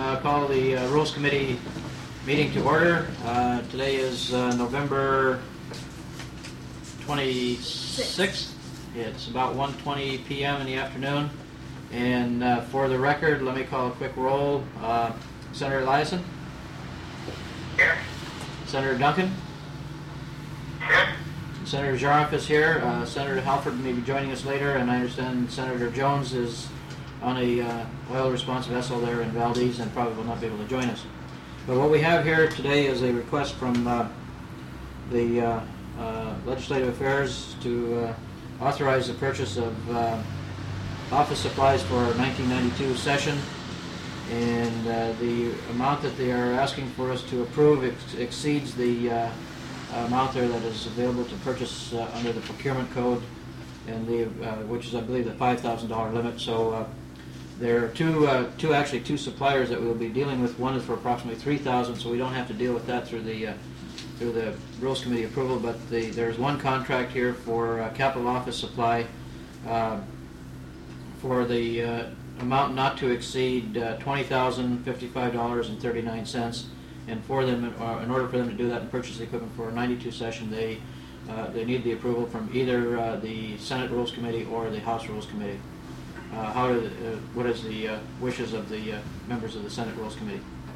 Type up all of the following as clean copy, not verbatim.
call the Rules Committee meeting to order. Today is November 26th. It's about 1:20 p.m. in the afternoon. And for the record, let me call a quick roll. Senator Eliason? Here. Senator Duncan? Here. Senator Jaroff is here. Senator Halford may be joining us later, and I understand Senator Jones is on a oil-responsive vessel there in Valdez and probably will not be able to join us. But what we have here today is a request from the Legislative Affairs to authorize the purchase of office supplies for our 1992 session, and the amount that they are asking for us to approve exceeds the amount there that is available to purchase under the procurement code, and which is, I believe, the $5,000 limit. So there are two suppliers that we'll be dealing with. One is for approximately $3,000, so we don't have to deal with that through the Rules Committee approval. But there's one contract here for capital office supply for the amount not to exceed $20,055.39. And for them, in order for them to do that and purchase the equipment for a 92 session, they need the approval from either the Senate Rules Committee or the House Rules Committee. What is the wishes of the members of the Senate Rules Committee?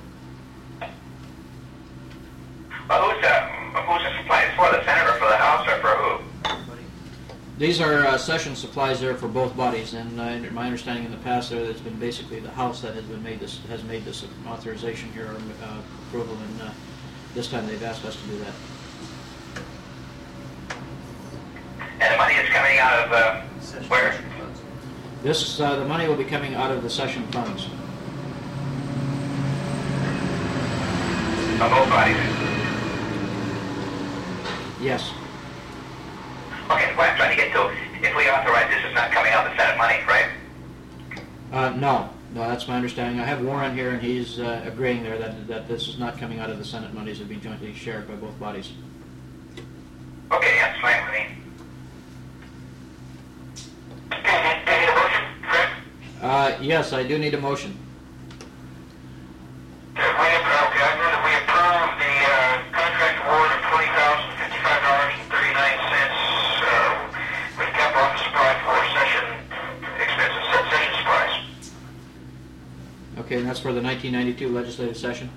Well, who's the supplies for, the Senate or for the House or for who? These are session supplies there for both bodies, and my understanding in the past there, it's been basically the House that has made this authorization here, approval, and this time they've asked us to do that. And the money is coming out of where? The money will be coming out of the session funds. Of both bodies? Yes. Okay, what I'm trying to get to, if we authorize this, is not coming out of the Senate money, right? No, that's my understanding. I have Warren here, and he's agreeing there that this is not coming out of the Senate monies. It'll be jointly shared by both bodies. Okay, that's fine with me. Do you need a motion, Fred? Yes, I do need a motion. I move that we approve the contract award of $20,055.39 with capital office supply for session expenses, session supplies. Okay, and that's for the 1992 legislative session?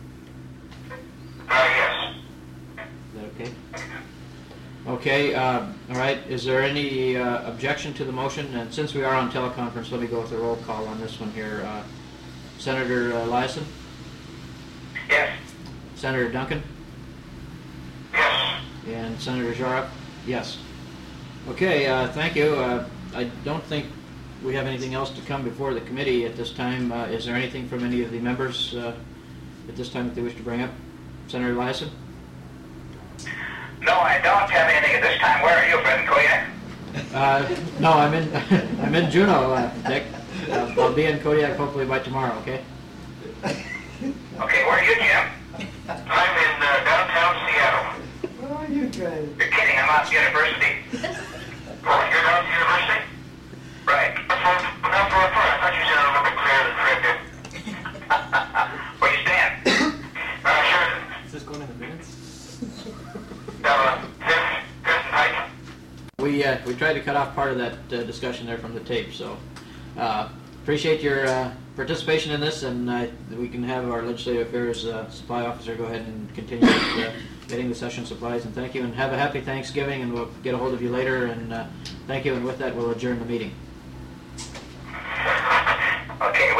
Yes. Is that okay? Okay, all right. Is there any objection to the motion? And since we are on teleconference, let me go with a roll call on this one here. Senator Eliason? Yes. Senator Duncan? Yes. And Senator Jaroff? Yes. Okay, thank you. I don't think we have anything else to come before the committee at this time. Is there anything from any of the members at this time that they wish to bring up? Senator Eliason? No, I don't have anything at this time. Where are you, Fred Kodiak? No, I'm in Juneau, Dick. I'll be in Kodiak hopefully by tomorrow. Okay. Okay, where are you, Jim? I'm in downtown Seattle. Where are you guys? You're kidding, I'm out at the university. Oh, you're down at the university? Right. How far apart? I thought you said a little bit clearer than Fred did. Where you stand? Sheridan. Is this going in the minutes? Fifth and Pike. We tried to cut off part of that discussion there from the tape, so appreciate your participation in this, and we can have our Legislative Affairs Supply Officer go ahead and continue with, getting the session supplies. And thank you, and have a happy Thanksgiving, and we'll get a hold of you later. And thank you, and with that, we'll adjourn the meeting. Okay,